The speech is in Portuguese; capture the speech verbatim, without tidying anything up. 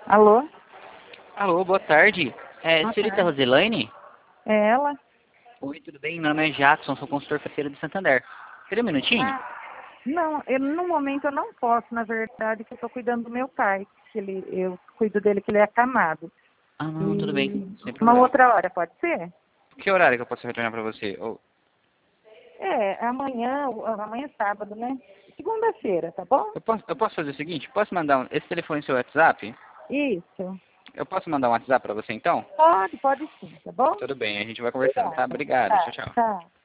Alô? Alô, boa tarde. É, Boa senhorita tarde. Rosilane? É ela? Oi, tudo bem? Meu nome é Jackson, sou consultor financeiro de Santander. Teria um minutinho? Ah, não, eu, no momento eu não posso, na verdade, que eu estou cuidando do meu pai, que ele, eu cuido dele que ele é acamado. Ah, não, tudo bem, E sem uma problema. outra hora, pode ser? Que horário que eu posso retornar pra você? Ou- É, amanhã, amanhã é sábado, né? Segunda-feira, tá bom? eu, posso, eu posso fazer o seguinte? Posso mandar um, esse telefone seu WhatsApp? Isso. Eu posso mandar um WhatsApp pra você então? Pode, pode sim, tá bom? Tudo bem, a gente vai conversando, tá? Obrigada. Obrigado, tchau, Tá, tchau. tá.